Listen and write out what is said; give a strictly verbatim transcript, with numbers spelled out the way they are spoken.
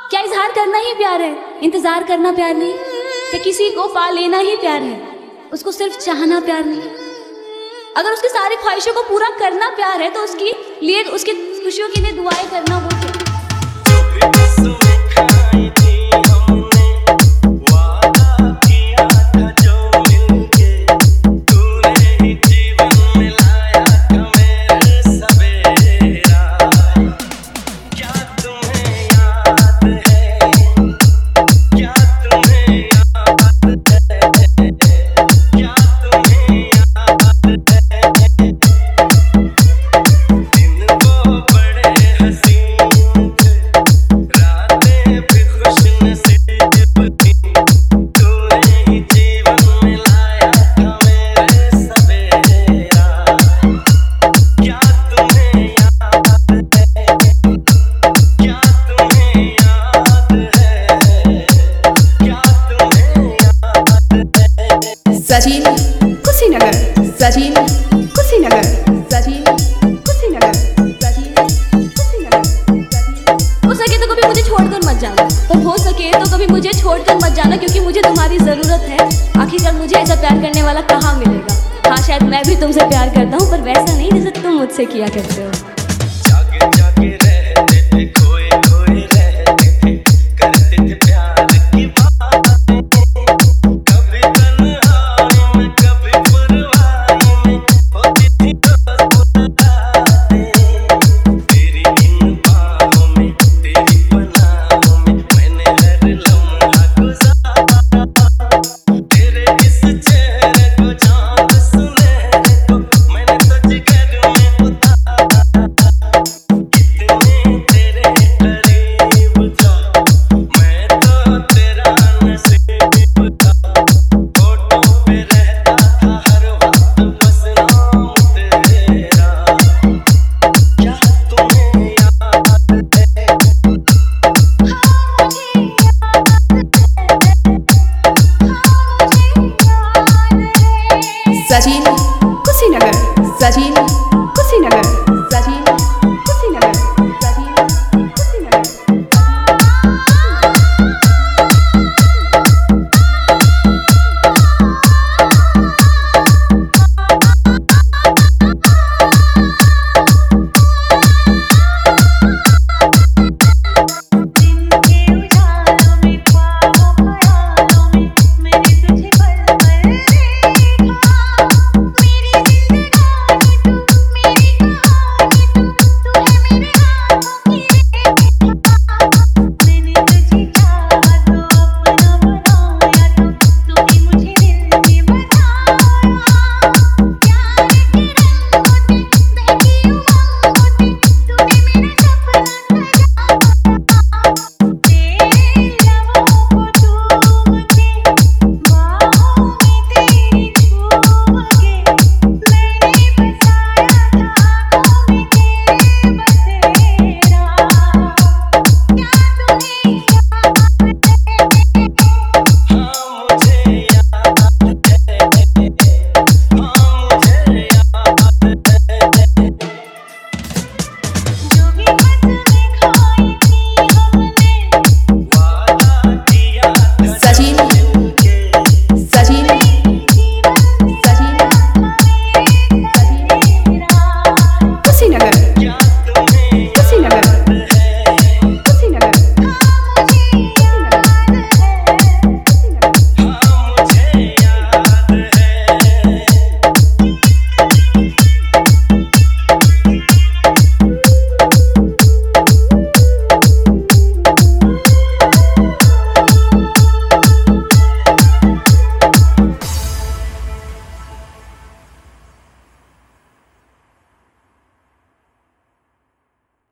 क्या इजहार करना ही प्यार है? इंतजार करना प्यार नहीं? क्या किसी को पा लेना ही प्यार है? उसको सिर्फ चाहना प्यार नहीं? अगर उसकी सारी ख्वाहिशों को पूरा करना प्यार है तो उसकी लिए उसकी खुशियों के लिए दुआएं करना वो क्या? सचिन कुशीनगर, सचिन कुशीनगर, सचिन कुशीनगर, सचिन कुशीनगर। हो सके तो कभी मुझे छोड़कर मत जाना, और हो सके तो कभी मुझे छोड़कर मत जाना, क्योंकि मुझे तुम्हारी जरूरत है। आखिरकार मुझे ऐसा प्यार करने वाला कहाँ मिलेगा? हाँ, शायद मैं भी तुमसे प्यार करता हूँ, पर वैसा नहीं जैसे तुम मुझसे किया करते हो।